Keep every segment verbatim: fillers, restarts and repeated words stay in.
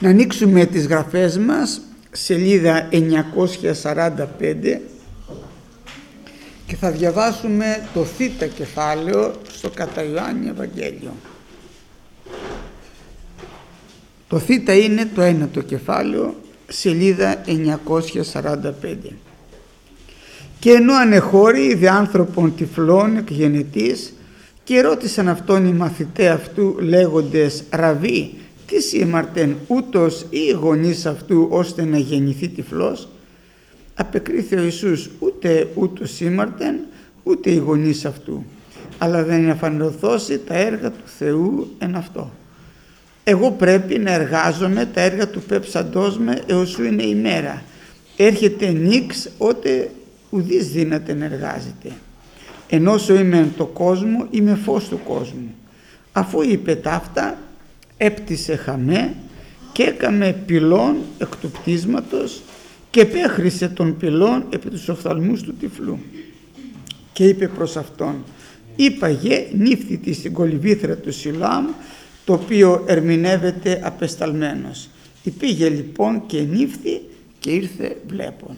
Να ανοίξουμε τις γραφές μας, σελίδα εννιακόσια σαράντα πέντε, και θα διαβάσουμε το θήτα κεφάλαιο στο κατά Ιωάννη Ευαγγέλιο. Το θήτα είναι το ένατο κεφάλαιο, σελίδα εννιακόσια σαράντα πέντε. Και ενώ ανεχώρη είδε άνθρωπον τυφλών εκ γενετής, και ρώτησαν αυτόν οι μαθηταί αυτού λέγοντες «Ραβί, τι σήμαρτεν ούτως ή οι γονείς αυτού ώστε να γεννηθεί τυφλός?» Απεκρίθη ο Ιησούς, ούτε ούτως σήμαρτεν ούτε οι γονείς αυτού, αλλά δεν εφανερωθώσει τα έργα του Θεού εν αυτό. Εγώ πρέπει να εργάζομαι τα έργα του πέψαντός με έως σου είναι η μέρα. Έρχεται νύξ ότε ουδείς δύναται να εργάζεται. Ενώσο είμαι εν το κόσμο, είμαι φως του κόσμου. Αφού είπε ταύτα, έπτυσε χαμέ και έκαμε πυλών εκ του πτίσματος και πέχρισε τον πυλών επί τους οφθαλμούς του τυφλού. Και είπε προς αυτόν, είπαγε νύφθητη στην κολυβήθρα του Σιλοάμ, το οποίο ερμηνεύεται απεσταλμένος. Υπήγε λοιπόν και νύφθη και ήρθε βλέπον.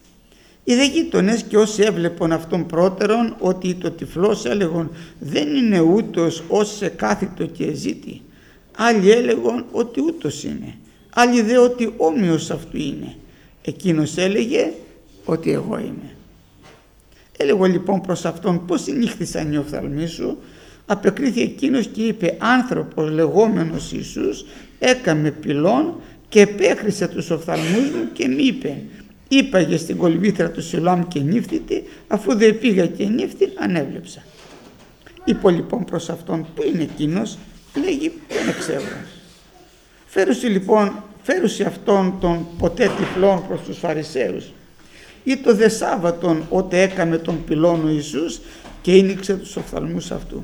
Οι δε γείτονες και όσοι έβλεπον αυτόν πρώτερον ότι το τυφλός έλεγον δεν είναι ούτως ως σε κάθιτο και εζήτη. Άλλοι έλεγον ότι ούτως είναι. Άλλοι δε ότι όμοιος αυτού είναι. Εκείνος έλεγε ότι εγώ είμαι. Έλεγω λοιπόν προς αυτόν πώς συνήχθησαν οι οφθαλμοί σου. Απεκρίθη εκείνος και είπε άνθρωπος λεγόμενος Ιησούς έκαμε πυλών και επέχρισε τους οφθαλμούς μου και μη είπε είπαγε στην κολυβήθρα του Σιλοάμ και νύφθητη, αφού δε πήγα και νύφθην ανέβλεψα. Είπε λοιπόν προς αυτόν που είναι εκείνος, λέγει δεν ξέρω. Φέρουσι λοιπόν, φέρουσι αυτόν τον ποτέ τυφλών προς τους Φαρισαίους. Ή το δε Σάββατον ότε έκαμε τον πυλών ο Ιησούς και ίνιξε τους οφθαλμούς αυτού.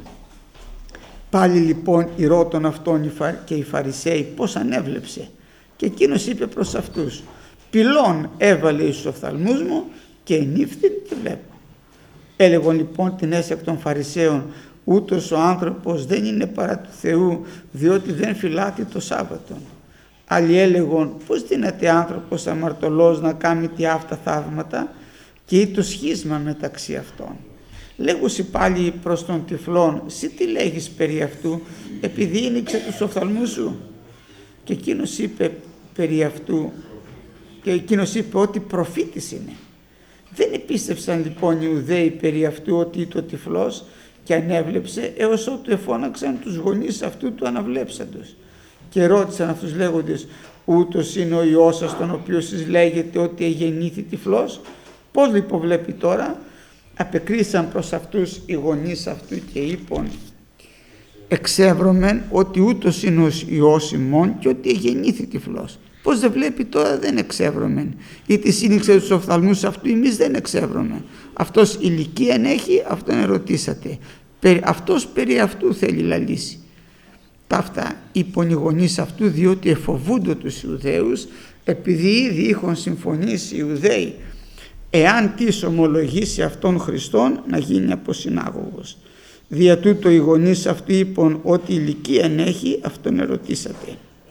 Πάλι λοιπόν ηρώτων αυτόν και οι Φαρισαίοι πώς ανέβλεψε, και εκείνος είπε προς αυτούς πυλών έβαλε εις οφθαλμούς μου και νύφθην τη βλέπω. Έλεγον λοιπόν την έσαι εκ των Φαρισαίων ούτως ο άνθρωπος δεν είναι παρά του Θεού διότι δεν φυλάτει το Σάββατον. Άλλοι έλεγον πώς δύναται άνθρωπος αμαρτωλός να κάνει τι αυτά θαύματα, και ή το σχίσμα μεταξύ αυτών. Λέγουσι πάλι προς τον τυφλόν, «Συ τι λέγεις περί αυτού, επειδή ίνιξε τους οφθαλμούς σου?» Και εκείνος είπε περί αυτού, και εκείνος είπε ότι προφήτης είναι. Δεν επίστευσαν λοιπόν οι Ιουδαίοι περί αυτού ότι ήταν ο τυφλός και ανέβλεψε, έως ότου εφώναξαν τους γονείς αυτού του αναβλέψαντος. Και ρώτησαν αυτούς λέγοντες, ούτως είναι ο Υιός σας τον οποίο εσείς λέγετε ότι εγεννήθη τυφλός? Πώς λοιπόν βλέπει τώρα? Απεκρίσαν προς αυτούς οι γονείς αυτού και είπαν, εξεύρωμεν ότι ούτως είναι ο Υιός ημών και ότι εγεννήθη τυφλός. Πώς δεν βλέπει τώρα? Δεν εξεύρωμεν. Ή τη σύνηξε τους οφθαλμούς αυτού, εμείς δεν εξεύρωμεν. Αυτός ηλικία έχει, αυτόν ερωτήσατε. Αυτός περί αυτού θέλει λαλήσει. Ταύτα είπαν οι γονείς αυτού, διότι εφοβούνται τους Ιουδαίους, επειδή ήδη είχαν συμφωνήσει οι Ιουδαίοι, εάν τις ομολογήσει αυτόν Χριστόν να γίνει αποσυνάγωγος. Δια τούτο οι γονείς αυτού είπαν ότι ηλικία έχει, αυτόν ερωτήσατε.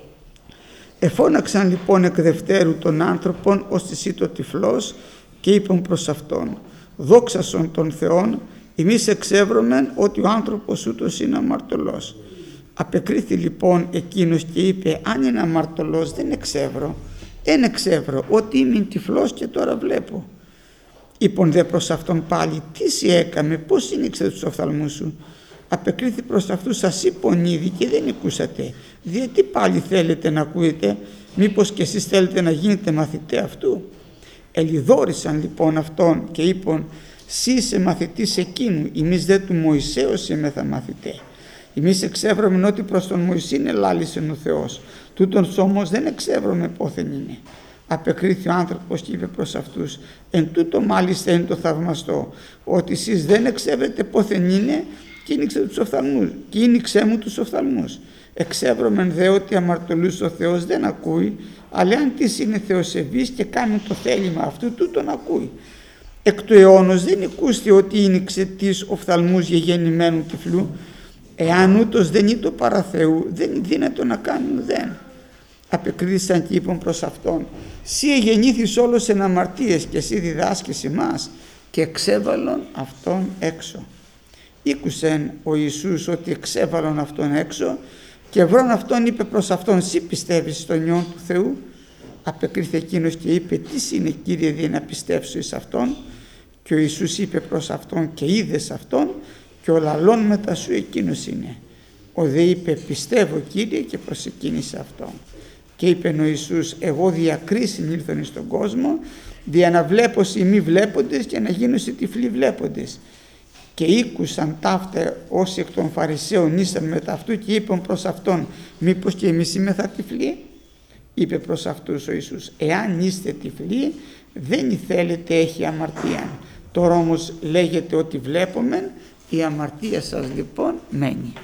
Εφώναξαν λοιπόν εκ δευτέρου των άνθρωπων ως της ήτο τυφλός και είπαν προς αυτόν, δόξασον τον Θεόν, εμείς εξεύρωμεν ότι ο άνθρωπος ούτως είναι αμαρτωλός. Απεκρίθη λοιπόν εκείνος και είπε, αν είναι αμαρτωλός δεν εξεύρω, δεν εξεύρω, ότι είμαι τυφλός και τώρα βλέπω. Είπον δε προς αυτόν πάλι, τι σοι έκαμε, πώς σύνηξε τους οφθαλμούς σου? Απεκρίθη προς αυτούς, σας είπον ήδη και δεν ακούσατε. Διότι πάλι θέλετε να ακούετε, μήπως και εσείς θέλετε να γίνετε μαθητέ αυτού? Ελιδόρισαν λοιπόν αυτόν και είπαν, «Συ είσαι μαθητής εκείνου, εμείς δε του Μωυσέως είμεθα μαθητέ. Εμείς εξεύρωμεν ότι προς τον Μωυσήν ελάλησεν ο Θεός, τούτον όμως δεν εξεύρωμε πόθεν είναι». Απεκρίθη ο άνθρωπος και είπε προς αυτούς, «Εν τούτο μάλιστα είναι το θαυμαστό, ότι εσείς δεν εξεύρετε πόθεν είναι και ίνιξε τους οφθαλμούς, και ίνιξέ μου τους οφθαλμούς. Εξεύρωμεν δε ότι αμαρτωλούς ο Θεός δεν ακούει, αλλά αν της είναι θεοσεβής και κάνει το θέλημα αυτού, τούτον ακούει. Εκ του αιώνος δεν εκούστη ότι ίνιξε τις οφθαλμούς γεγεννημένου τυφλού, εάν ούτως δεν είναι το παρά Θεού, δεν είναι δύνατο να κάνει ουδέν. απεκρίθησαν και είπαν προς αυτόν, «Συ εγεννήθης όλος εν αμαρτίες και εσύ διδάσκεις εμάς», και εξέβαλον αυτόν έξω. Ήκουσεν ο Ιησούς ότι εξέβαλον αυτόν έξω και βρον αυτόν είπε προς αυτόν, «Συ πιστεύεις στον Υιόν του Θεού?» Απεκρίθη εκείνος και είπε, «Τι είναι, Κύριε, δι' να πιστέψω εις αυτόν?» Και ο Ιησούς είπε προς αυτόν, «Και είδες αυτόν και ο λαλών μετά σου εκείνος είναι». Ο δε είπε, «Πιστεύω, Κύριε», και προσεκίνησε αυτόν. Και είπε ο Ιησούς, «Εγώ διακρίσιν ήλθον εις τον κόσμο, δια να βλέπω οι μη βλέποντες και να γίνω οι τυφλοί βλέποντες». Και ήκουσαν ταύτα όσοι εκ των Φαρισαίων ήσαν μετά αυτού και είπαν προς αυτόν, «Μήπως και εμείς είμεθα τυφλοί?» Είπε προς αυτούς ο Ιησούς, «Εάν είστε τυφλοί, δεν θέλετε έχει αμαρτία. Τώρα όμως λέγεται ότι βλέπομεν, η αμαρτία σας λοιπόν μένει».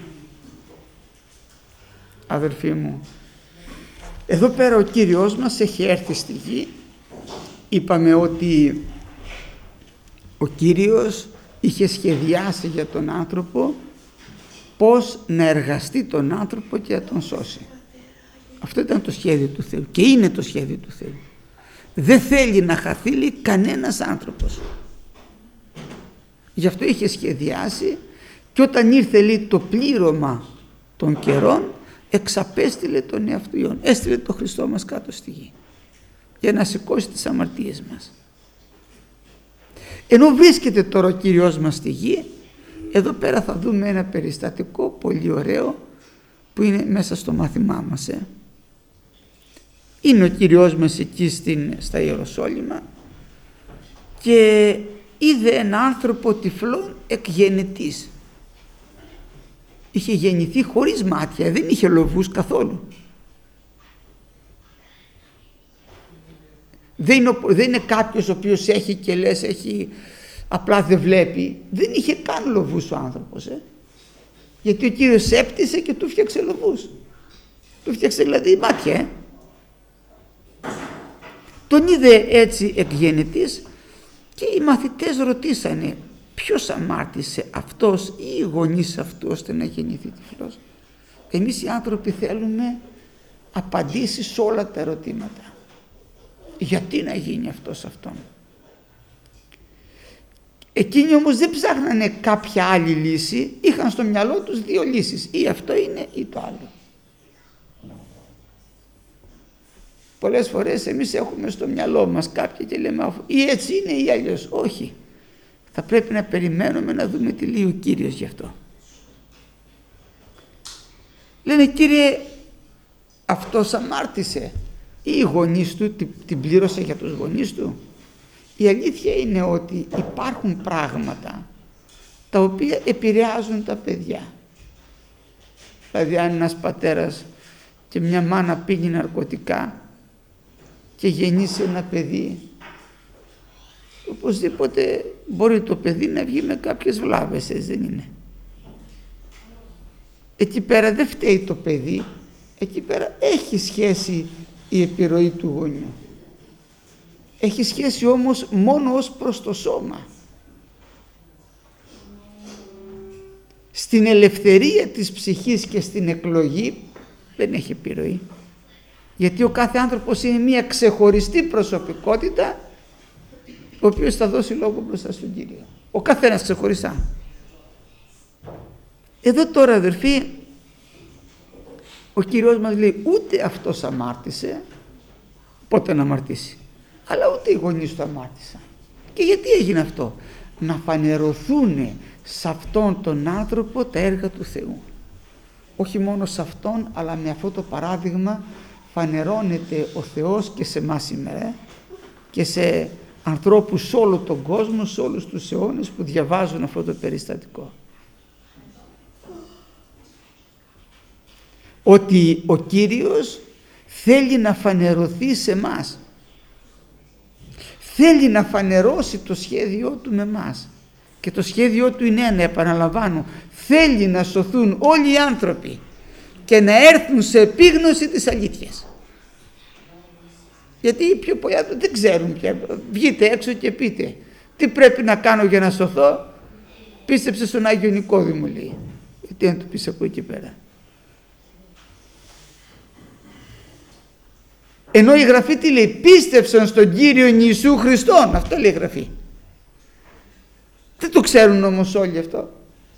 Αδελφοί μου, εδώ πέρα ο Κύριος μας έχει έρθει στη γη. Είπαμε ότι ο Κύριος είχε σχεδιάσει για τον άνθρωπο πώς να εργαστεί τον άνθρωπο και να τον σώσει. Αυτό ήταν το σχέδιο του Θεού και είναι το σχέδιο του Θεού. Δεν θέλει να χαθεί κανένας άνθρωπος. Γι' αυτό είχε σχεδιάσει, και όταν ήρθε λέει, το πλήρωμα των καιρών, εξαπέστειλε τον εαυτό, έστειλε τον Χριστό μας κάτω στη γη για να σηκώσει τις αμαρτίες μας. Ενώ βρίσκεται τώρα ο Κύριος μας στη γη, εδώ πέρα θα δούμε ένα περιστατικό πολύ ωραίο που είναι μέσα στο μάθημά μας. Ε. Είναι ο Κύριος μας εκεί στην, στα Ιεροσόλυμα και είδε ένα άνθρωπο τυφλόν εκγενετής. Είχε γεννηθεί χωρίς μάτια, δεν είχε λοβούς καθόλου. Δεν είναι, δεν είναι κάποιος ο οποίος έχει και λες έχει, απλά δεν βλέπει. Δεν είχε καν λοβούς ο άνθρωπος. Ε. Γιατί ο Κύριος έπτυσε και του φτιάξε λοβούς. Του φτιάξε δηλαδή μάτια. Ε. Τον είδε έτσι εκγενετής και οι μαθητές ρωτήσανε, ποιος αμάρτησε, αυτός ή οι γονείς αυτού ώστε να γεννηθεί τυφλός? Εμείς οι άνθρωποι θέλουμε απαντήσεις σε όλα τα ερωτήματα. Γιατί να γίνει αυτός αυτόν? Εκείνοι όμως δεν ψάχνανε κάποια άλλη λύση, είχαν στο μυαλό τους δύο λύσεις, ή αυτό είναι ή το άλλο. Πολλές φορές εμείς έχουμε στο μυαλό μας κάποια και λέμε ή έτσι είναι ή αλλιώς. Όχι. Θα πρέπει να περιμένουμε να δούμε τι λέει ο Κύριος γι' αυτό. Λένε, Κύριε, αυτός αμάρτησε ή οι γονείς του, την πλήρωσε για τους γονείς του? Η αλήθεια είναι ότι υπάρχουν πράγματα τα οποία επηρεάζουν τα παιδιά. Δηλαδή αν ένας πατέρας και μια μάνα πίνει ναρκωτικά και γεννήσει ένα παιδί, οπωσδήποτε μπορεί το παιδί να βγει με κάποιες βλάβες, έτσι δεν είναι? Εκεί πέρα δεν φταίει το παιδί, εκεί πέρα έχει σχέση η επιρροή του γονιού. Έχει σχέση όμως μόνο ως προς το σώμα. Στην ελευθερία της ψυχής και στην εκλογή δεν έχει επιρροή. Γιατί ο κάθε άνθρωπος είναι μια ξεχωριστή προσωπικότητα, ο οποίος θα δώσει λόγο μπροστά στον Κύριο. Ο καθένας ξεχωριστά. Εδώ τώρα, αδερφοί, ο Κύριος μας λέει ούτε αυτός αμάρτησε, πότε να αμαρτήσει, αλλά ούτε οι γονείς του αμάρτησαν. Και γιατί έγινε αυτό? Να φανερωθούν σε αυτόν τον άνθρωπο τα έργα του Θεού. Όχι μόνο σε αυτόν, αλλά με αυτό το παράδειγμα φανερώνεται ο Θεός και σε εμάς σήμερα και σε ανθρώπους σε όλο τον κόσμο, σε όλους τους αιώνες που διαβάζουν αυτό το περιστατικό. Ότι ο Κύριος θέλει να φανερωθεί σε εμάς. Θέλει να φανερώσει το σχέδιό του με εμάς. Και το σχέδιό του είναι ένα, επαναλαμβάνω, θέλει να σωθούν όλοι οι άνθρωποι και να έρθουν σε επίγνωση της αλήθειας. Γιατί οι πιο πολλοί δεν ξέρουν πια. Βγείτε έξω και πείτε τι πρέπει να κάνω για να σωθώ. Πίστεψε στον Άγιο Νικόδημο, λέει. Γιατί να του πεις από εκεί πέρα? Ενώ η Γραφή τι λέει? Πίστευσαν στον Κύριο Ιησού Χριστόν. Αυτό λέει η Γραφή. Δεν το ξέρουν όμως όλοι αυτό.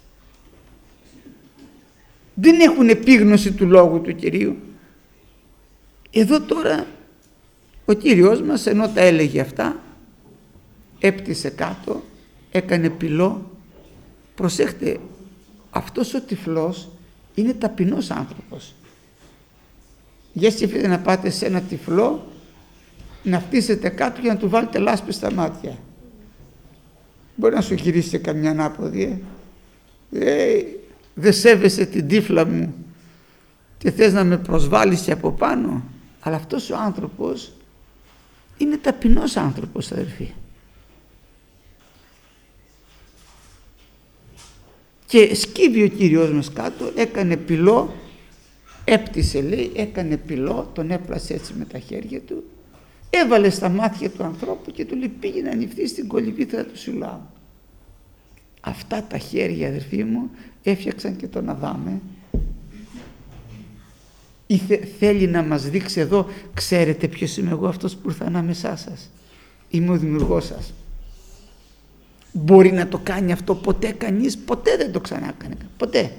Δεν έχουν επίγνωση του λόγου του Κυρίου. Εδώ τώρα ο Κύριος μας, ενώ τα έλεγε αυτά, έπτυσε κάτω, έκανε πυλό. Προσέχτε, αυτός ο τυφλός είναι ταπεινός άνθρωπος. Για σκεφτείτε να πάτε σε ένα τυφλό, να φτύσετε κάτω για να του βάλετε λάσπη στα μάτια. Μπορεί να σου γυρίσει καμιά ανάποδη. Ε. Ε, δεν σέβεσαι την τύφλα μου και θες να με προσβάλλεις και από πάνω. Αλλά αυτός ο άνθρωπος είναι ταπεινός άνθρωπος, αδερφοί. Και σκύβει ο Κύριος μας κάτω, έκανε πυλό, έπτυσε λέει, έκανε πυλό, τον έπλασε έτσι με τα χέρια του, έβαλε στα μάτια του ανθρώπου και του λέει πήγε να ανοιχτεί στην κολυβήθρα του Σιλουάμ. Αυτά τα χέρια, αδερφοί μου, έφτιαξαν και τον Αδάμ. Ήθε, θέλει να μας δείξει εδώ, ξέρετε ποιος είμαι εγώ, αυτός που ήρθα ανάμεσά σας. Είμαι ο δημιουργός σας. Μπορεί να το κάνει αυτό ποτέ κανείς? Ποτέ δεν το ξανά έκανε. Ποτέ.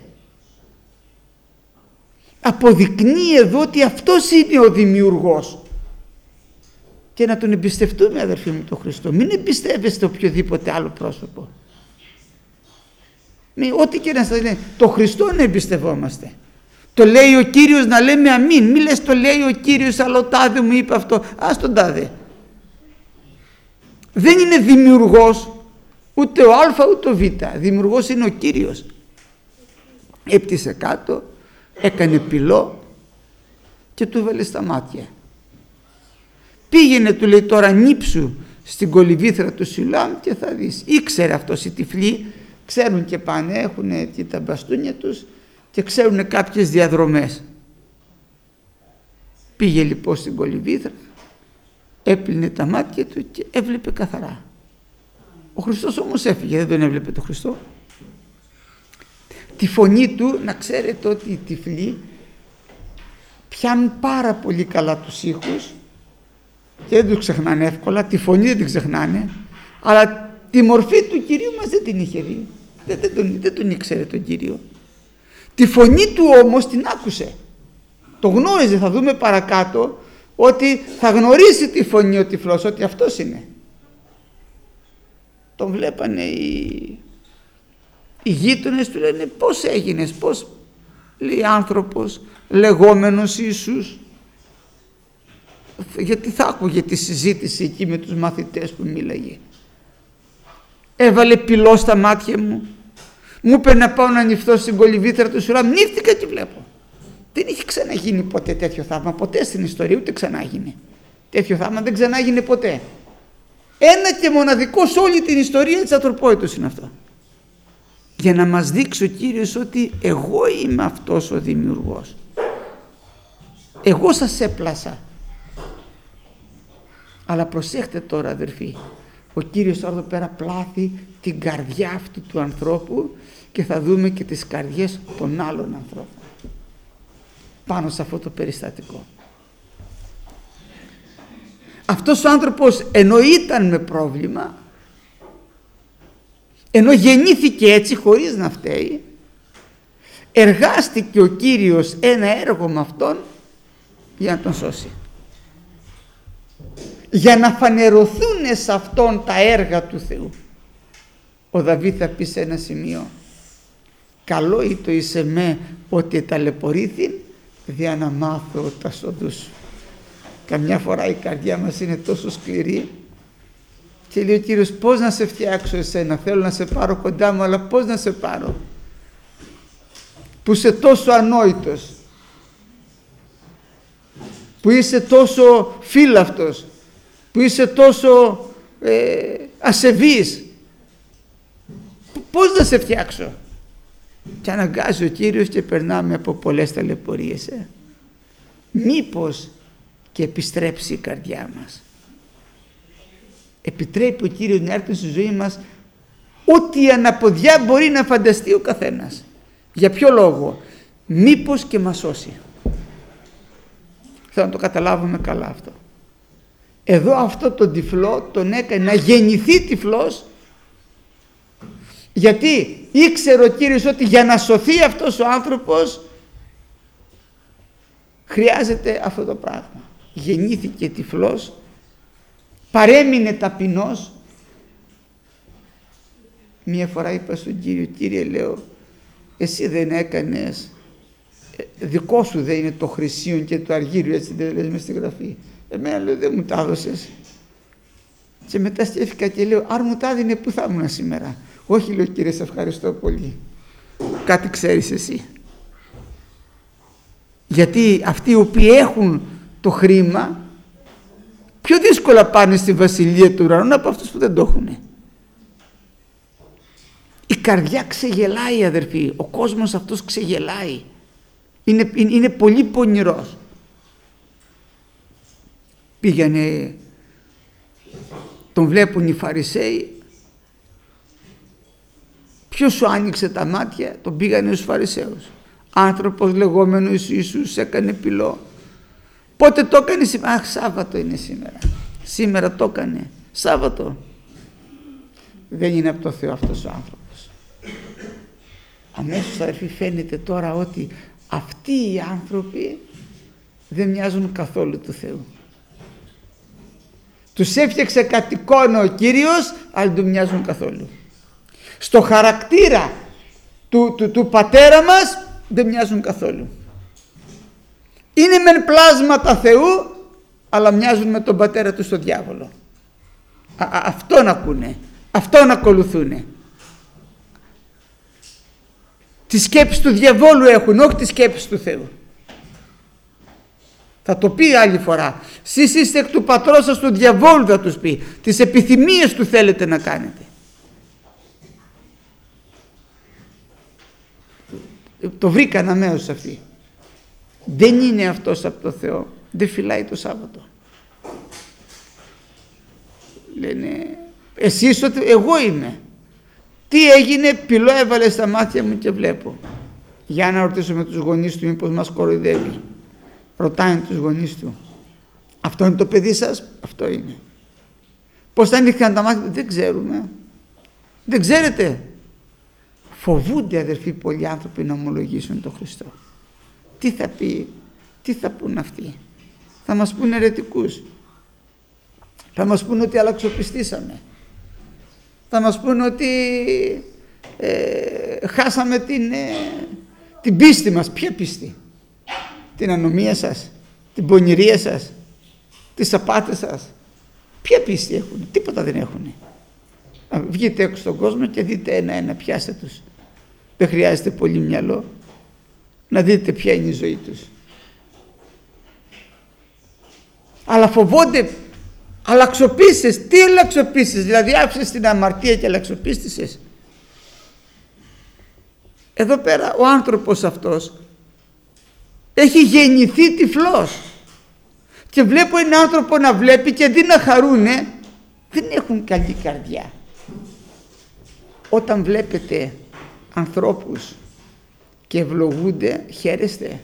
Αποδεικνύει εδώ ότι αυτός είναι ο δημιουργός. Και να τον εμπιστευτούμε, αδερφοί μου, τον Χριστό. Μην εμπιστεύεστε οποιοδήποτε άλλο πρόσωπο. Μη, ό,τι και να σας λένε, το Χριστό να εμπιστευόμαστε. Το λέει ο Κύριος να λέμε αμήν. Μη λες το λέει ο Κύριος, αλλά ο τάδε μου είπε αυτό. Ας τον τάδε. Δεν είναι δημιουργός ούτε ο Α ούτε ο Β. Δημιουργός είναι ο Κύριος. Έπτυσε κάτω, έκανε πυλό και του έβαλε στα μάτια. Πήγαινε, του λέει, τώρα νύψου στην κολυβήθρα του Σιλουάμ και θα δεις. Ήξερε αυτός, οι τυφλοί ξέρουν και πάνε, έχουν και τα μπαστούνια τους και ξέρουν κάποιες διαδρομές. Πήγε λοιπόν στην κολυβήθρα, έπλυνε τα μάτια του και έβλεπε καθαρά. Ο Χριστός όμως έφυγε, δεν τον έβλεπε τον Χριστό. Τη φωνή του, να ξέρετε ότι οι τυφλοί πιάνουν πάρα πολύ καλά τους ήχους και δεν τους ξεχνάνε εύκολα, τη φωνή δεν την ξεχνάνε, αλλά τη μορφή του Κυρίου μας δεν την είχε δει, δεν, δεν, τον, δεν τον ήξερε τον Κύριο. Τη φωνή του όμως την άκουσε, το γνώριζε, θα δούμε παρακάτω ότι θα γνωρίσει τη φωνή ο τυφλός, ότι αυτός είναι. Τον βλέπανε οι, οι γείτονες του, λένε πώς έγινες, πώς, λέει, άνθρωπος λεγόμενος Ιησούς. Γιατί θα άκουγε τη συζήτηση εκεί με τους μαθητές που μίλαγε. Έβαλε πυλό στα μάτια μου, μου είπε να πάω να ανοιχθώ στην κολυβήθρα του Σιλουάμ, νύφτηκα και βλέπω. Δεν είχε ξαναγίνει ποτέ τέτοιο θαύμα, ποτέ στην ιστορία, ούτε ξανάγινε. Τέτοιο θαύμα δεν ξανάγινε ποτέ. Ένα και μοναδικό σε όλη την ιστορία της ανθρωπότητας είναι αυτό. Για να μας δείξει ο Κύριος ότι εγώ είμαι αυτός ο δημιουργός. Εγώ σας έπλασα. Αλλά προσέχτε τώρα, αδερφοί, ο Κύριος τώρα εδώ πέρα πλάθει την καρδιά αυτού του ανθρώπου και θα δούμε και τις καρδιές των άλλων ανθρώπων πάνω σε αυτό το περιστατικό. Αυτός ο άνθρωπος, ενώ ήταν με πρόβλημα, ενώ γεννήθηκε έτσι χωρίς να φταίει, εργάστηκε ο Κύριος ένα έργο με αυτόν για να τον σώσει. Για να φανερωθούν σε αυτόν τα έργα του Θεού. Ο Δαβίδ θα πει σε ένα σημείο, καλό ή το εις εμέ ότι ταλαιπωρήθην δια να μάθω τα σοδούς σου. Καμιά φορά η καρδιά μας είναι τόσο σκληρή και λέει ο Κύριος, πώς να σε φτιάξω εσένα, θέλω να σε πάρω κοντά μου, αλλά πώς να σε πάρω που είσαι τόσο ανόητος, που είσαι τόσο φύλαυτος, που είσαι τόσο ε, ασεβής, πώς να σε φτιάξω? Και αναγκάζει ο Κύριος και περνάμε από πολλές ταλαιπωρίες. Ε. Μήπως και επιστρέψει η καρδιά μας. Επιτρέπει ο Κύριος να έρθει στη ζωή μας ό,τι αναποδιά μπορεί να φανταστεί ο καθένας. Για ποιο λόγο? Μήπως και μας σώσει. Θέλω να το καταλάβουμε καλά αυτό. Εδώ αυτό τον τυφλό τον έκανε να γεννηθεί τυφλός, γιατί ήξερε ο Κύριος ότι για να σωθεί αυτός ο άνθρωπος χρειάζεται αυτό το πράγμα. Γεννήθηκε τυφλός, παρέμεινε ταπεινός. Μία φορά είπα στον Κύριο, Κύριε, λέω, εσύ δεν έκανες, δικό σου δεν είναι το χρυσίον και το αργύριο, έτσι δεν λες μες στη Γραφή? Εμένα, λέω, δεν μου τα έδωσες. Και μετά σκέφτηκα και λέω, αν μου τα έδινε, πού θα ήμουν σήμερα? Όχι, λέω, Κύριε, σε ευχαριστώ πολύ, κάτι ξέρεις εσύ. Γιατί αυτοί οι οποίοι έχουν το χρήμα πιο δύσκολα πάνε στη βασιλεία του ουρανού από αυτούς που δεν το έχουν. Η καρδιά ξεγελάει, αδερφοί, ο κόσμος αυτός ξεγελάει, είναι, είναι, είναι πολύ πονηρός. Πήγανε, τον βλέπουν οι Φαρισαίοι, ποιος σου άνοιξε τα μάτια? Τον πήγανε στους Φαρισαίους. Άνθρωπος λεγόμενος Ιησούς έκανε πυλό. Πότε το έκανε σήμερα? Αχ, Σάββατο είναι σήμερα. Σήμερα το έκανε. Σάββατο. Δεν είναι από το Θεό αυτός ο άνθρωπος. Αμέσως, αδερφοί, φαίνεται τώρα ότι αυτοί οι άνθρωποι δεν μοιάζουν καθόλου του Θεού. Τους έφτιαξε κατ' εικόνα ο Κύριος, αλλά δεν του μοιάζουν καθόλου. Στο χαρακτήρα του, του, του πατέρα μας δεν μοιάζουν καθόλου. Είναι μεν πλάσματα Θεού, αλλά μοιάζουν με τον πατέρα του στο διάβολο. Α, α, αυτόν ακούνε, αυτόν ακολουθούνε. Τη σκέψη του διαβόλου έχουν, όχι τη σκέψη του Θεού. Θα το πει άλλη φορά. Σεις είστε εκ του πατρός σας του διαβόλου, θα τους πει. Τις επιθυμίες του θέλετε να κάνετε. Το βρήκαν αμέσως αυτοί. Δεν είναι αυτός από το Θεό. Δεν φυλάει το Σάββατο. Λένε, εσύ είσαι, εγώ είμαι. Τι έγινε? Πυλό έβαλε στα μάτια μου και βλέπω. Για να ρωτήσουμε τους γονείς του μήπως μας κοροϊδεύει. Ρωτάνε τους γονείς του. Αυτό είναι το παιδί σας? Αυτό είναι. Πώς θα ανοίχθηκαν τα μάτια? Δεν ξέρουμε. Δεν ξέρετε? Φοβούνται, αδερφοί, πολλοί άνθρωποι να ομολογήσουν τον Χριστό. Τι θα πει, τι θα πούν αυτοί? Θα μας πούν αιρετικούς. Θα μας πούν ότι αλλαξοπιστήσαμε. Θα μας πούν ότι ε, χάσαμε την, ε, την πίστη μας. Ποια πίστη? Την ανομία σας, την πονηρία σας, τις απάτες σας? Ποια πίστη έχουν? Τίποτα δεν έχουν. Βγείτε έξω στον κόσμο και δείτε ένα-ένα, πιάστε τους. Δεν χρειάζεται πολύ μυαλό να δείτε ποια είναι η ζωή τους. Αλλά φοβόνται. Αλλαξοπίστες. Τι αλλαξοπίστες? Δηλαδή άφησες την αμαρτία και αλλαξοπίστησες? Εδώ πέρα ο άνθρωπος αυτός έχει γεννηθεί τυφλός και βλέπω έναν άνθρωπο να βλέπει και αντί να χαρούνε, δεν έχουν καλή καρδιά. Όταν βλέπετε ανθρώπους και ευλογούνται, χαίρεστε?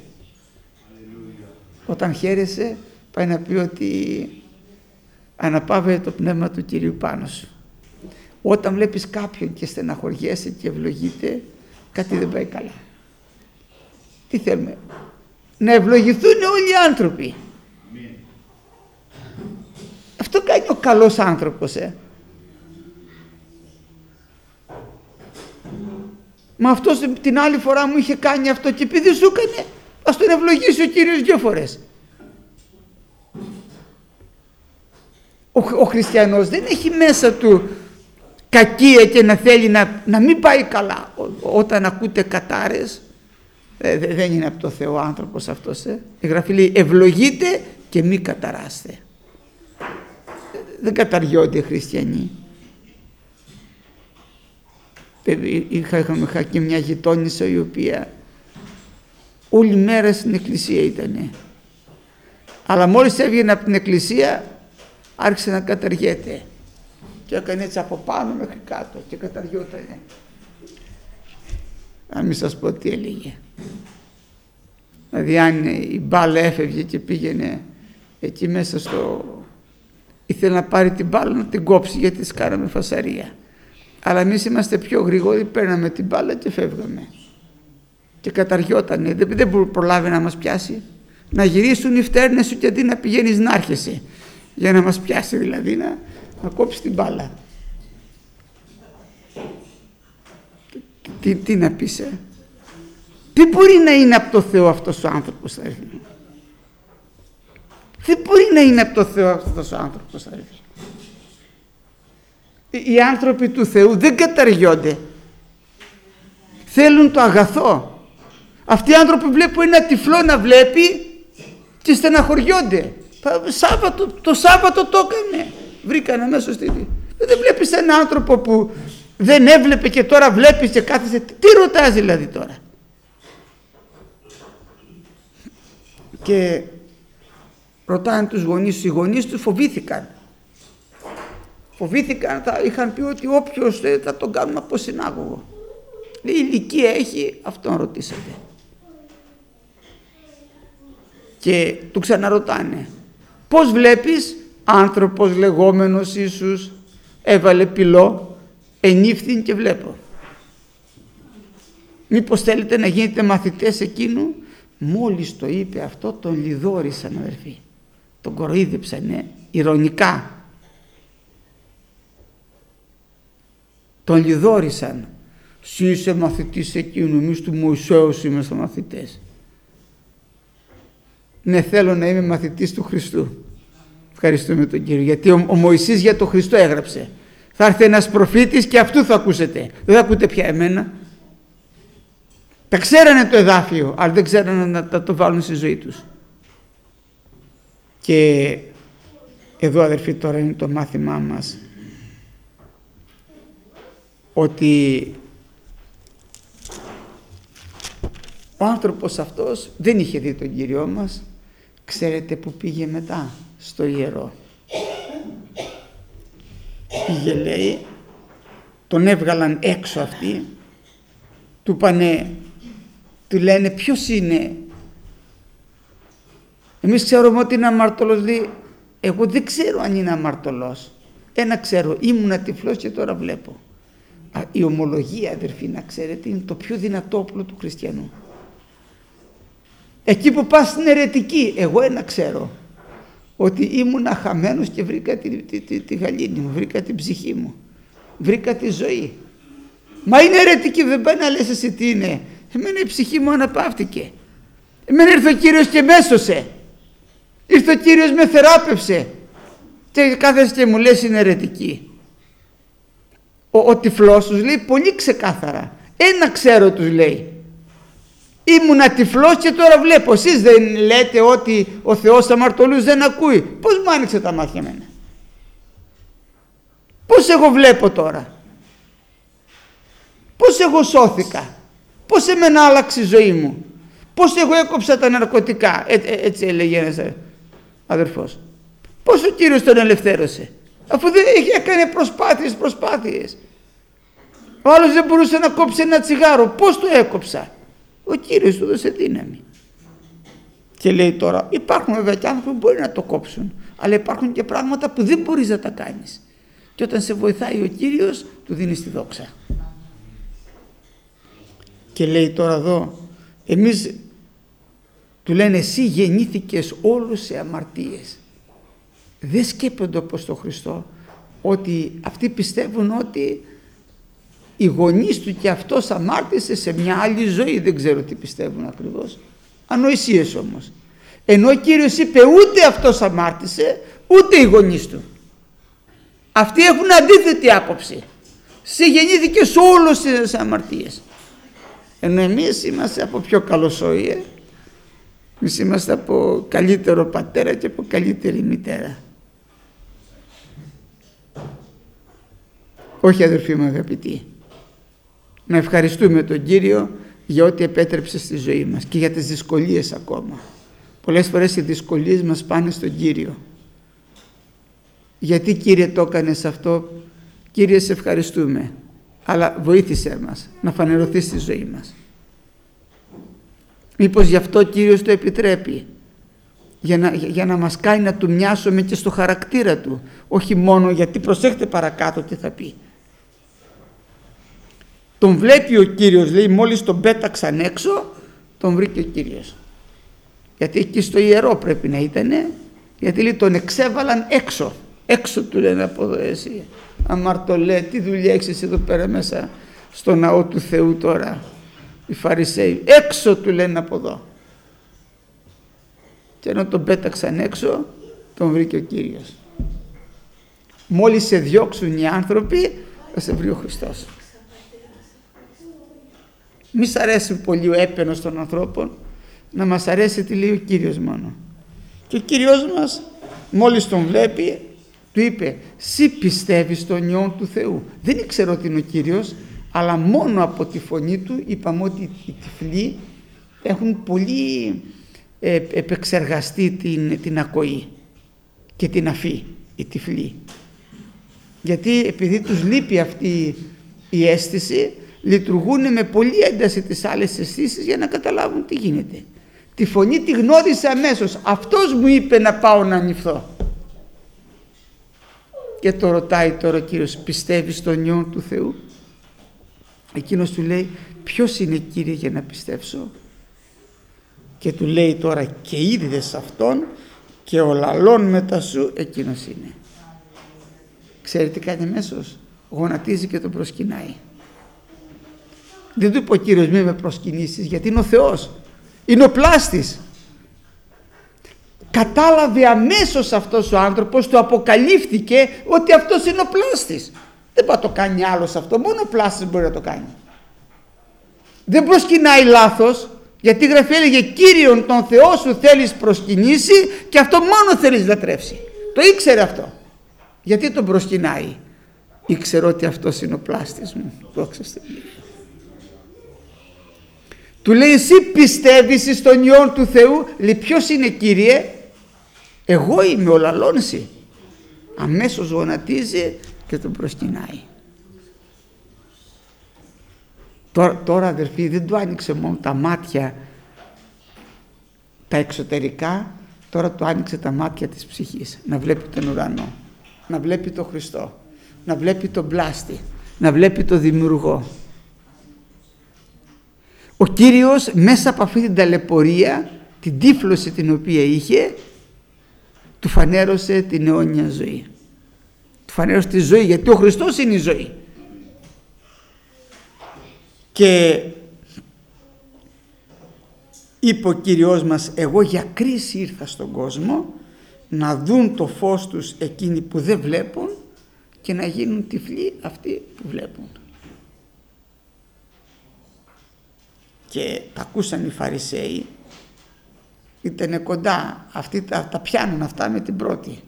Όταν χαίρεσαι, πάει να πει ότι αναπαύεται το πνεύμα του Κυρίου πάνω σου. Όταν βλέπεις κάποιον και στεναχωριέσαι και ευλογείται, κάτι δεν πάει καλά. Τι θέλουμε? Να ευλογηθούν όλοι οι άνθρωποι. Αυτό κάνει ο καλός άνθρωπος, ε. Μα αυτός την άλλη φορά μου είχε κάνει αυτό και επειδή σου έκανε, ας τον ευλογήσει ο Κύριος δύο φορές. Ο, ο χριστιανός δεν έχει μέσα του κακία και να θέλει να, να μην πάει καλά. Ό, όταν ακούτε κατάρες, ε, δεν είναι από το Θεό ο άνθρωπος αυτός. Ε. Η Γραφή λέει ευλογείτε και μη καταράστε. Δεν καταριώνται οι χριστιανοί. Είχα, είχα και μια γειτόνισσα η οποία όλη μέρα στην εκκλησία ήτανε. Αλλά μόλις έβγαινε από την εκκλησία άρχισε να καταργέται και έκανε έτσι από πάνω μέχρι κάτω και καταριότανε. Να μην σας πω τι έλεγε. Δηλαδή αν η μπάλα έφευγε και πήγαινε εκεί μέσα στο... ήθελε να πάρει την μπάλα να την κόψει, γιατί της κάναμε φασαρία. Αλλά εμείς είμαστε πιο γρήγοροι, παίρναμε την μπάλα και φεύγαμε. Και καταργιότανε, δεν, δεν προλάβει να μας πιάσει. Να γυρίσουν οι φτέρνες σου και αντί να πηγαίνεις να άρχεσαι. Για να μας πιάσει δηλαδή, να, να κόψει την μπάλα. Τι, τι να πεις, ε? Τι μπορεί να είναι από το Θεό αυτός ο άνθρωπος, αδελφοί μου? Τι μπορεί να είναι από το Θεό αυτός ο άνθρωπος, αδελφοί? Οι άνθρωποι του Θεού δεν καταργιόνται. Θέλουν το αγαθό. Αυτοί οι άνθρωποι βλέπουν ένα τυφλό να βλέπει και στεναχωριόνται. Σάββατο, το Σάββατο το έκανε. Βρήκαν αμέσως στη... Δεν βλέπεις έναν άνθρωπο που δεν έβλεπε και τώρα βλέπεις και κάθεσαι. Τι ρωτάς δηλαδή τώρα? Και ρωτάνε τους γονείς, οι γονείς τους φοβήθηκαν. Φοβήθηκαν, θα είχαν πει ότι όποιος θα τον κάνουμε από συνάγωγο. Η ηλικία έχει, αυτόν ρωτήσατε. Και του ξαναρωτάνε, πώς βλέπεις? Άνθρωπος λεγόμενος Ιησούς έβαλε πυλό, ενήφθην και βλέπω. Μήπως θέλετε να γίνετε μαθητές εκείνου? Μόλις το είπε αυτό τον λιδόρισαν, αδερφοί. Τον κοροϊδέψαν, ναι, ειρωνικά. Τον λιδόρισαν. Συ είσαι μαθητής εκείνου, εμείς του Μωυσέως είμαστε μαθητές. Ναι, θέλω να είμαι μαθητής του Χριστού. Ευχαριστούμε τον Κύριο, γιατί ο, ο Μωυσής για τον Χριστό έγραψε. Θα έρθει ένας προφήτης και αυτού θα ακούσετε. Δεν θα ακούτε πια εμένα. Τα ξέρανε το εδάφιο, αλλά δεν ξέρανε να, να το βάλουν στη ζωή τους. Και εδώ, αδερφοί, τώρα είναι το μάθημά μας, ότι ο άνθρωπος αυτός δεν είχε δει τον Κύριό μας. Ξέρετε που πήγε μετά? Στο ιερό. Πήγε, λέει, τον έβγαλαν έξω αυτοί, του πάνε, του λένε ποιος είναι? Εμείς ξέρουμε ότι είναι αμαρτωλός. Λέει, εγώ δεν ξέρω αν είναι αμαρτωλός. Ένα ξέρω, ήμουνα τυφλός και τώρα βλέπω. Η ομολογία, αδερφοί, να ξέρετε, είναι το πιο δυνατό όπλο του χριστιανού. Εκεί που πας στην αιρετική, εγώ ένα ξέρω, ότι ήμουνα χαμένος και βρήκα τη, τη, τη, τη γαλήνη μου, βρήκα την ψυχή μου, βρήκα τη ζωή. Μα είναι αιρετική, δεν πάει να λες εσύ τι είναι. Εμένα η ψυχή μου αναπαύτηκε. Εμένα ήρθε ο Κύριος και με έσωσε. Ήρθε ο Κύριος με θεράπευσε. Και κάθεσαι και μου λες είναι αιρετική. Ο, ο τυφλός τους λέει πολύ ξεκάθαρα. Ένα ξέρω, τους λέει. Ήμουνα τυφλός και τώρα βλέπω. Εσείς δεν λέτε ότι ο Θεός αμαρτωλούς δεν ακούει? Πώς μου άνοιξε τα μάτια εμένα? Πώς εγώ βλέπω τώρα? Πώς εγώ σώθηκα? Πώς εμένα άλλαξε η ζωή μου? Πώς εγώ έκοψα τα ναρκωτικά? Ε, ε, έτσι έλεγε ένας αδερφός. Πώς ο Κύριος τον ελευθέρωσε? Αφού δεν έκανε προσπάθειες προσπάθειες. Ο άλλος δεν μπορούσε να κόψει ένα τσιγάρο. Πώς το έκοψα? Ο Κύριος του έδωσε δύναμη. Και λέει τώρα, υπάρχουν βέβαια και άνθρωποι που μπορεί να το κόψουν, αλλά υπάρχουν και πράγματα που δεν μπορείς να τα κάνεις. Και όταν σε βοηθάει ο Κύριος, του δίνεις τη δόξα. Και λέει τώρα εδώ, εμείς, του λένε, εσύ γεννήθηκες όλους σε αμαρτίες. Δεν σκέπτονται όπως το Χριστό, ότι αυτοί πιστεύουν ότι οι γονείς του και αυτός αμάρτησε σε μια άλλη ζωή. Δεν ξέρω τι πιστεύουν ακριβώς. Ανοησίες όμως. Ενώ ο Κύριος είπε ούτε αυτός αμάρτησε, ούτε οι γονείς του. Αυτοί έχουν αντίθετη άποψη. Σε γεννήθηκες όλους σε αμαρτίες. Ενώ εμείς είμαστε από πιο καλό σόι, ε? Εμείς είμαστε από καλύτερο πατέρα και από καλύτερη μητέρα. Όχι, αδερφοί μου αγαπητοί, να ευχαριστούμε τον Κύριο για ό,τι επέτρεψε στη ζωή μας και για τις δυσκολίες ακόμα. Πολλές φορές οι δυσκολίες μας πάνε στον Κύριο. Γιατί, Κύριε, το έκανες αυτό? Κύριε, σε ευχαριστούμε, αλλά βοήθησέ μας να φανερωθεί στη ζωή μας. Μήπως γι' αυτό ο Κύριος το επιτρέπει, για να, για να μας κάνει να του μοιάσουμε και στο χαρακτήρα του, όχι μόνο γιατί, προσέχτε παρακάτω τι θα πει. Τον βλέπει ο Κύριος, λέει, μόλις τον πέταξαν έξω, τον βρήκε ο Κύριος. Γιατί εκεί στο ιερό πρέπει να ήτανε, γιατί λέει τον εξέβαλαν έξω. Έξω του λένε από εδώ εσύ. Αμαρτωλέ, τι δουλειά έχεις εδώ πέρα μέσα στο ναό του Θεού τώρα. Οι Φαρισαίοι. Έξω του λένε από εδώ. Και ενώ τον πέταξαν έξω, τον βρήκε ο Κύριος. Μόλις σε διώξουν οι άνθρωποι, θα σε βρει ο Χριστός. Μη σ' αρέσει πολύ ο έπαινος των ανθρώπων, να μας αρέσει τι λέει ο Κύριος μόνο. Και ο Κύριος μας μόλις τον βλέπει, του είπε, «Συ πιστεύεις στον Υιόν του Θεού». Δεν ήξερε ότι είναι ο Κύριος, αλλά μόνο από τη φωνή του είπαμε ότι οι τυφλοί έχουν πολύ ε, επεξεργαστεί την, την ακοή και την αφή, οι τυφλοί. Γιατί επειδή τους λείπει αυτή η αίσθηση, λειτουργούν με πολύ ένταση τις άλλες αισθήσεις για να καταλάβουν τι γίνεται. Τη φωνή τη γνώρισε αμέσως. Αυτός μου είπε να πάω να ανοιχθώ. Και το ρωτάει τώρα ο Κύριος, πιστεύεις στον Υιόν του Θεού? Εκείνος του λέει, ποιος είναι Κύριε για να πιστέψω? Και του λέει τώρα, και είδες αυτόν και ο λαλών μετά σου εκείνος είναι. Ξέρετε τι κάνει αμέσως? Γονατίζει και τον προσκυνάει. Δεν του είπε ο Κύριος μη με προσκυνήσεις, γιατί είναι ο Θεός, είναι ο πλάστης. Κατάλαβε αμέσως αυτός ο άνθρωπος, του αποκαλύφθηκε ότι αυτός είναι ο πλάστης. Δεν πάει να το κάνει άλλος αυτό, μόνο ο πλάστης μπορεί να το κάνει. Δεν προσκυνάει λάθος, γιατί η Γραφή έλεγε Κύριον τον Θεό σου θέλεις προσκυνήσει και αυτό μόνο θέλεις λατρεύσει. Το ήξερε αυτό. Γιατί τον προσκυνάει? Ήξερε ότι αυτός είναι ο πλάστης μου. Δόξα στον Κύριο. Του λέει, εσύ πιστεύεις στον Υιόν του Θεού? Λέει, ποιος είναι Κύριε? Εγώ είμαι, ο λαλώνση. Αμέσως γονατίζει και τον προσκυνάει. Τώρα, τώρα αδερφοί, δεν του άνοιξε μόνο τα μάτια τα εξωτερικά, τώρα του άνοιξε τα μάτια της ψυχής, να βλέπει τον ουρανό, να βλέπει τον Χριστό, να βλέπει τον πλάστη, να βλέπει τον Δημιουργό. Ο Κύριος μέσα από αυτή την ταλαιπωρία, την τύφλωση την οποία είχε, του φανέρωσε την αιώνια ζωή. Του φανέρωσε τη ζωή, γιατί ο Χριστός είναι η ζωή. Και είπε ο Κύριος μας, εγώ για κρίση ήρθα στον κόσμο, να δουν το φως τους εκείνοι που δεν βλέπουν και να γίνουν τυφλοί αυτοί που βλέπουν. Και τα ακούσαν οι Φαρισαίοι, ήτανε κοντά, αυτοί τα, τα πιάνουν αυτά με την πρώτη.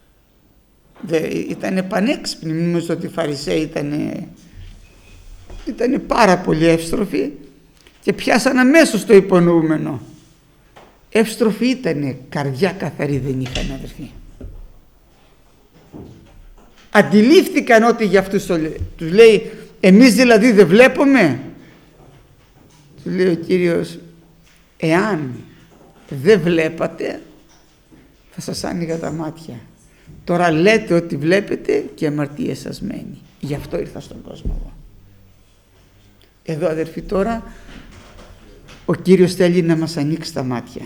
Ήτανε πανέξυπνοι, μην νομίζω ότι οι Φαρισαίοι ήτανε, ήτανε πάρα πολύ εύστροφοι και πιάσαν αμέσως το υπονοούμενο. Εύστροφοι ήτανε, καρδιά καθαρή δεν είχαν, αδερφοί. Αντιλήφθηκαν ότι για αυτούς το λέει. Τους λέει, εμείς δηλαδή δεν βλέπουμε? Του λέει ο Κύριος, εάν δεν βλέπατε θα σας άνοιγα τα μάτια. Τώρα λέτε ότι βλέπετε και η αμαρτία σας μένει. Γι' αυτό ήρθα στον κόσμο εγώ. Εδώ αδερφοί τώρα ο Κύριος θέλει να μας ανοίξει τα μάτια.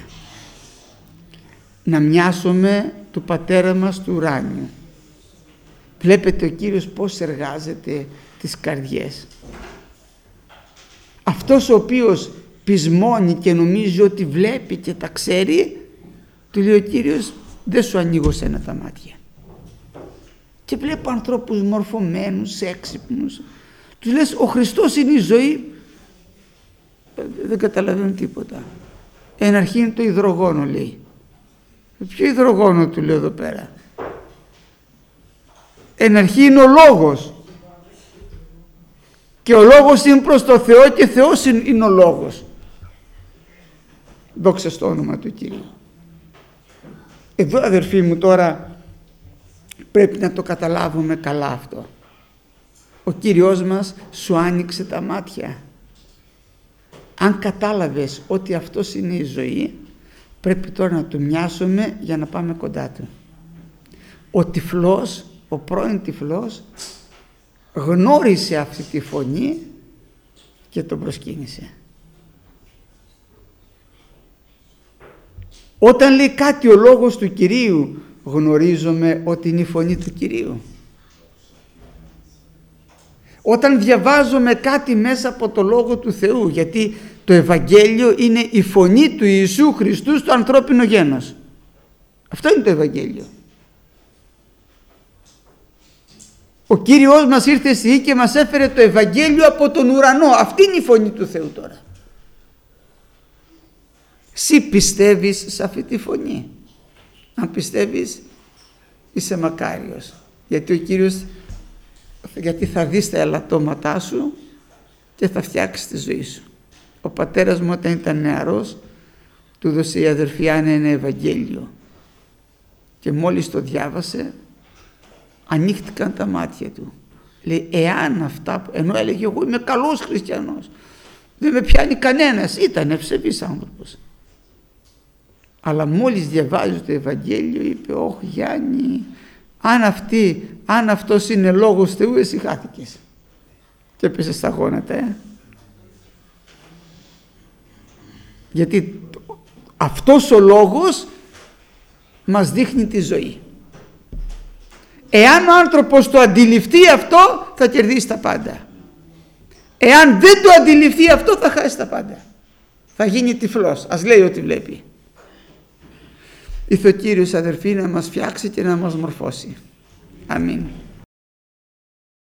Να μοιάσουμε του Πατέρα μας του ουράνιου. Βλέπετε ο Κύριος πώς εργάζεται τις καρδιές. Αυτός ο οποίος πεισμώνει και νομίζει ότι βλέπει και τα ξέρει, του λέει ο Κύριος, δεν σου ανοίγω σένα τα μάτια. Και βλέπω ανθρώπους μορφωμένους, έξυπνους, τους λες ο Χριστός είναι η ζωή, δεν καταλαβαίνουν τίποτα. Εν αρχή είναι το υδρογόνο, λέει. Ποιο υδρογόνο, του λέω εδώ πέρα? Εν αρχή είναι ο Λόγος. Και ο Λόγος είναι προς το Θεό και Θεός είναι ο Λόγος. Δόξα στο όνομα του Κυρίου. Εδώ αδερφοί μου τώρα πρέπει να το καταλάβουμε καλά αυτό. Ο Κύριος μας σου άνοιξε τα μάτια. Αν κατάλαβες ότι αυτός είναι η ζωή, πρέπει τώρα να του μοιάσουμε για να πάμε κοντά του. Ο τυφλός, ο πρώην τυφλός, γνώρισε αυτή τη φωνή και τον προσκύνησε. Όταν λέει κάτι ο λόγος του Κυρίου, γνωρίζουμε ότι είναι η φωνή του Κυρίου. Όταν διαβάζουμε κάτι μέσα από το Λόγο του Θεού, γιατί το Ευαγγέλιο είναι η φωνή του Ιησού Χριστού στο ανθρώπινο γένος. Αυτό είναι το Ευαγγέλιο. Ο Κύριος μας ήρθε στη γη και μας έφερε το Ευαγγέλιο από τον ουρανό. Αυτή είναι η φωνή του Θεού τώρα. Συ πιστεύεις σε αυτή τη φωνή? Αν πιστεύεις, είσαι μακάριος, γιατί ο Κύριος, γιατί θα δεις τα ελαττώματά σου και θα φτιάξεις τη ζωή σου. Ο πατέρας μου όταν ήταν νεαρός, του έδωσε η αδερφή Άννα ένα Ευαγγέλιο και μόλις το διάβασε, ανοίχτηκαν τα μάτια του. Λέει, εάν αυτά, ενώ έλεγε εγώ είμαι καλός χριστιανός, δεν με πιάνει κανένας, ήταν ευσεβής άνθρωπος. Αλλά μόλις διαβάζει το Ευαγγέλιο είπε, όχ Γιάννη, αν, αυτή, αν αυτός είναι λόγος Θεού, εσύ χάθηκες. Και έπεσε στα γόνατα. Ε. Γιατί αυτός ο λόγος μας δείχνει τη ζωή. Εάν ο άνθρωπος το αντιληφθεί αυτό, θα κερδίσει τα πάντα. Εάν δεν το αντιληφθεί αυτό, θα χάσει τα πάντα. Θα γίνει τυφλός, ας λέει ό,τι βλέπει. Ήρθε ο Κύριος, αδερφοί, να μας φτιάξει και να μας μορφώσει. Αμήν.